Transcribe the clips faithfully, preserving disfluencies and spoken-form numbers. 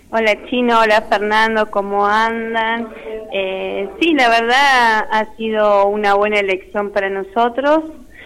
Hola Chino, hola Fernando, ¿cómo andan? Eh, sí, la verdad ha sido una buena elección para nosotros.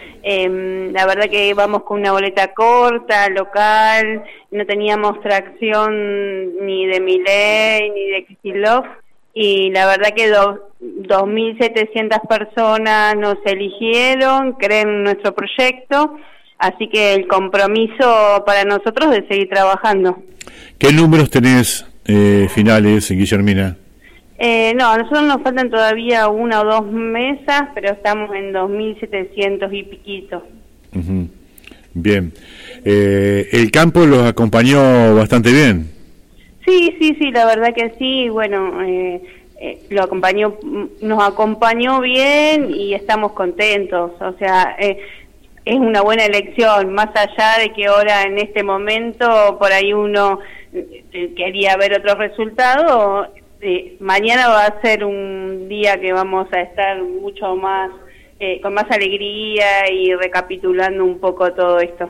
Eh, la verdad que vamos con una boleta corta, local, no teníamos tracción ni de Milei ni de Kicillof, y la verdad que do, dos mil setecientas personas nos eligieron, creen en nuestro proyecto, así que el compromiso para nosotros es seguir trabajando. ¿Qué números tenés eh, finales, Guillermina? Eh, no, a nosotros nos faltan todavía una o dos mesas, pero estamos en dos mil setecientos y piquito. Uh-huh. Bien. Eh, ¿El campo los acompañó bastante bien? Sí, sí, sí, la verdad que sí. Bueno, eh, eh, lo acompañó, nos acompañó bien y estamos contentos. O sea, eh, es una buena elección, más allá de que ahora en este momento por ahí uno eh, quería ver otros resultados. Eh, mañana va a ser un día que vamos a estar mucho más, eh, con más alegría y recapitulando un poco todo esto.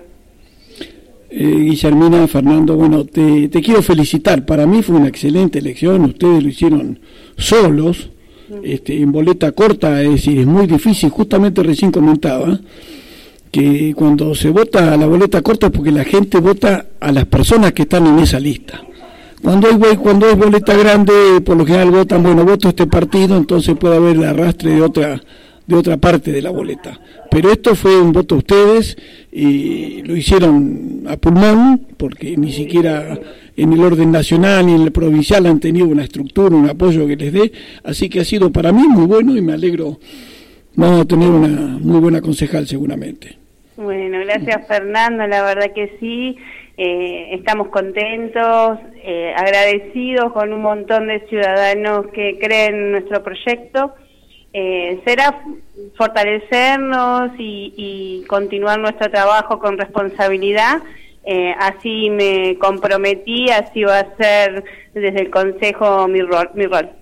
Eh, Guillermina, Fernando, bueno, te, te quiero felicitar. Para mí fue una excelente elección. Ustedes lo hicieron solos, este, en boleta corta, es decir, es muy difícil. Justamente recién comentaba que cuando se vota a la boleta corta es porque la gente vota a las personas que están en esa lista. Cuando hay cuando es boleta grande, por lo general votan, bueno, voto este partido, entonces puede haber el arrastre de otra de otra parte de la boleta. Pero esto fue un voto a ustedes y lo hicieron a pulmón, porque ni siquiera en el orden nacional ni en el provincial han tenido una estructura, un apoyo que les dé, así que ha sido para mí muy bueno y me alegro. Vamos a tener una muy buena concejal seguramente. Bueno, gracias Fernando, la verdad que sí. Eh, estamos contentos, eh, agradecidos con un montón de ciudadanos que creen en nuestro proyecto. Eh, será fortalecernos y, y continuar nuestro trabajo con responsabilidad. Eh, así me comprometí, así va a ser desde el Consejo mi rol. Mi rol.